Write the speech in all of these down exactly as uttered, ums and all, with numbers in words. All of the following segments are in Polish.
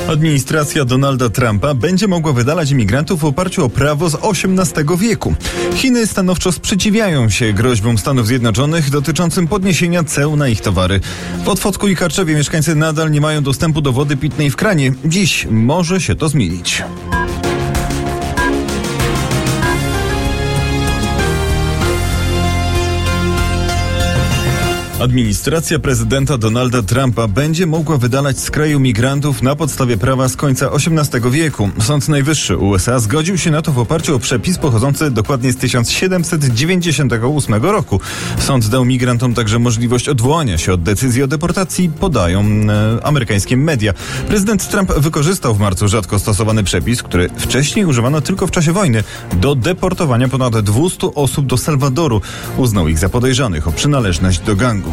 Administracja Donalda Trumpa będzie mogła wydalać imigrantów w oparciu o prawo z osiemnastego wieku. Chiny stanowczo sprzeciwiają się groźbom Stanów Zjednoczonych dotyczącym podniesienia ceł na ich towary. W Otwocku i Karczewie mieszkańcy nadal nie mają dostępu do wody pitnej w kranie. Dziś może się to zmienić. Administracja prezydenta Donalda Trumpa będzie mogła wydalać z kraju migrantów na podstawie prawa z końca osiemnastego wieku. Sąd Najwyższy U S A zgodził się na to w oparciu o przepis pochodzący dokładnie z tysiąc siedemset dziewięćdziesiątego ósmego roku. Sąd dał migrantom także możliwość odwołania się od decyzji o deportacji, podają e, amerykańskie media. Prezydent Trump wykorzystał w marcu rzadko stosowany przepis, który wcześniej używano tylko w czasie wojny, do deportowania ponad dwieście osób do Salwadoru. Uznał ich za podejrzanych o przynależność do gangu.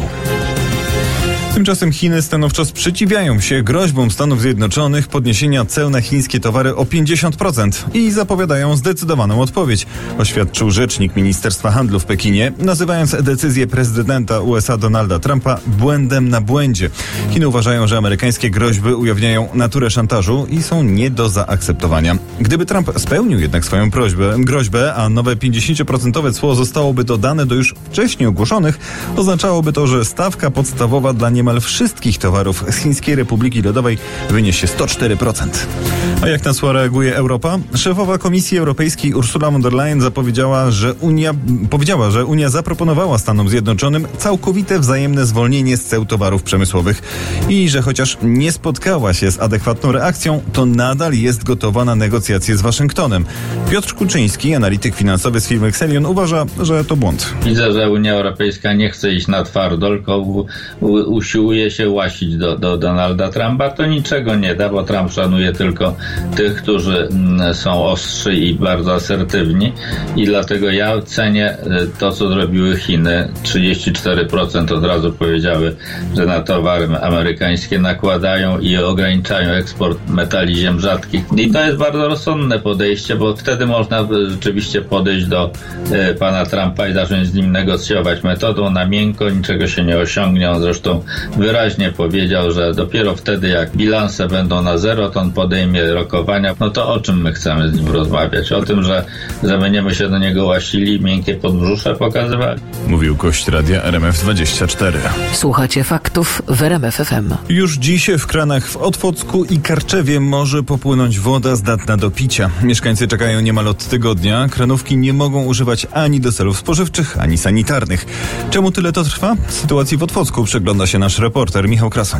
Tymczasem Chiny stanowczo sprzeciwiają się groźbom Stanów Zjednoczonych podniesienia ceł na chińskie towary o pięćdziesiąt procent i zapowiadają zdecydowaną odpowiedź, oświadczył rzecznik Ministerstwa Handlu w Pekinie, nazywając decyzję prezydenta U S A Donalda Trumpa błędem na błędzie. Chiny uważają, że amerykańskie groźby ujawniają naturę szantażu i są nie do zaakceptowania. Gdyby Trump spełnił jednak swoją prośbę, groźbę, a nowe pięćdziesięcioprocentowe cło zostałoby dodane do już wcześniej ogłoszonych, oznaczałoby to, że stawka podstawowa dla niemal wszystkich towarów z Chińskiej Republiki Ludowej wyniesie sto cztery procent. A jak na co reaguje Europa? Szefowa Komisji Europejskiej Ursula von der Leyen zapowiedziała, że Unia, powiedziała, że Unia zaproponowała Stanom Zjednoczonym całkowite wzajemne zwolnienie z ceł towarów przemysłowych i że chociaż nie spotkała się z adekwatną reakcją, to nadal jest gotowa na negocjacje z Waszyngtonem. Piotr Kuczyński, analityk finansowy z firmy Xelion, uważa, że to błąd. Widzę, że Unia Europejska nie chce iść na twardo, tylko u, u, usiłuje się łasić do, do Donalda Trumpa. To niczego nie da, bo Trump szanuje tylko tych, którzy są ostrzy i bardzo asertywni i dlatego ja cenię to, co zrobiły Chiny. trzydzieści cztery procent od razu powiedziały, że na towary amerykańskie nakładają i ograniczają eksport metali ziem rzadkich. I to jest bardzo rozsądne podejście, bo wtedy można rzeczywiście podejść do e, pana Trumpa i zacząć z nim negocjować. Metodą na miękko niczego się nie osiągnie. On zresztą wyraźnie powiedział, że dopiero wtedy, jak bilanse będą na zero, to on podejmie rokowania. No to o czym my chcemy z nim rozmawiać? O tym, że, że będziemy się do niego łasili, miękkie podbrzusze pokazywali? Mówił gość radia R M F dwadzieścia cztery. Słuchacie faktów w R M F F M. Już dziś w kranach w Otwocku i Karczewie może popłynąć woda zdatna do picia. Mieszkańcy czekają niemal od tygodnia. Kranówki nie mogą używać ani do celów spożywczych, ani sanitarnych. Czemu tyle to trwa? Sytuacji w Otwocku przygląda się nasz reporter Michał Krasoń.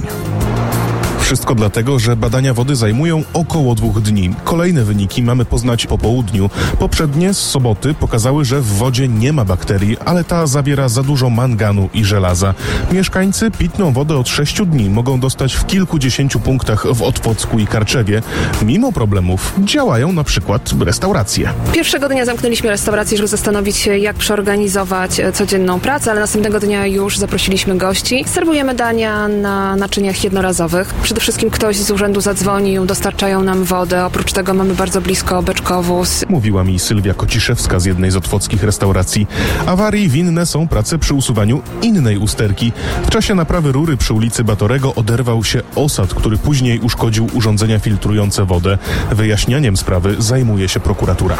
Wszystko dlatego, że badania wody zajmują około dwóch dni. Kolejne wyniki mamy poznać po południu. Poprzednie z soboty pokazały, że w wodzie nie ma bakterii, ale ta zawiera za dużo manganu i żelaza. Mieszkańcy pitną wodę od sześciu dni mogą dostać w kilkudziesięciu punktach w Otwocku i Karczewie. Mimo problemów działają na przykład restauracje. Pierwszego dnia zamknęliśmy restaurację, żeby zastanowić się, jak przeorganizować codzienną pracę, ale następnego dnia już zaprosiliśmy gości. Serwujemy dania na naczyniach jednorazowych. Przede wszystkim ktoś z urzędu zadzwonił, dostarczają nam wodę. Oprócz tego mamy bardzo blisko beczkowóz. Mówiła mi Sylwia Kociszewska z jednej z otwockich restauracji. Awarii winne są prace przy usuwaniu innej usterki. W czasie naprawy rury przy ulicy Batorego oderwał się osad, który później uszkodził urządzenia filtrujące wodę. Wyjaśnianiem sprawy zajmuje się prokuratura.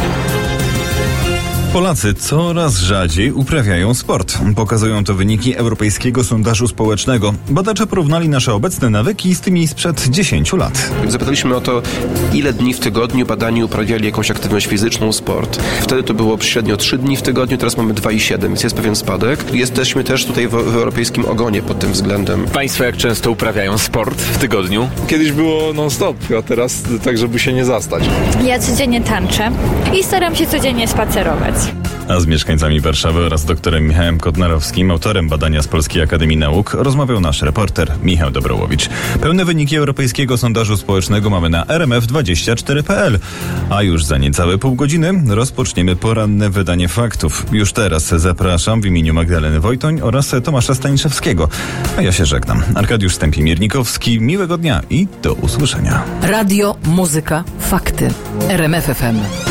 Polacy coraz rzadziej uprawiają sport. Pokazują to wyniki Europejskiego Sondażu Społecznego. Badacze porównali nasze obecne nawyki z tymi sprzed dziesięciu lat. Zapytaliśmy o to, ile dni w tygodniu badani uprawiali jakąś aktywność fizyczną, sport. Wtedy to było średnio trzy dni w tygodniu, teraz mamy dwa i siedem, więc jest pewien spadek. Jesteśmy też tutaj w, w europejskim ogonie pod tym względem. Państwo jak często uprawiają sport w tygodniu? Kiedyś było non-stop, a teraz tak, żeby się nie zastać. Ja codziennie tańczę i staram się codziennie spacerować. A z mieszkańcami Warszawy oraz doktorem Michałem Kodnarowskim, autorem badania z Polskiej Akademii Nauk, rozmawiał nasz reporter Michał Dobrołowicz. Pełne wyniki Europejskiego Sondażu Społecznego mamy na r m f dwadzieścia cztery kropka p l. A już za niecałe pół godziny rozpoczniemy poranne wydanie faktów. Już teraz zapraszam w imieniu Magdaleny Wojtoń oraz Tomasza Staniszewskiego. A ja się żegnam. Arkadiusz Stępień-Miernikowski. Miłego dnia i do usłyszenia. Radio, muzyka, fakty. R M F F M.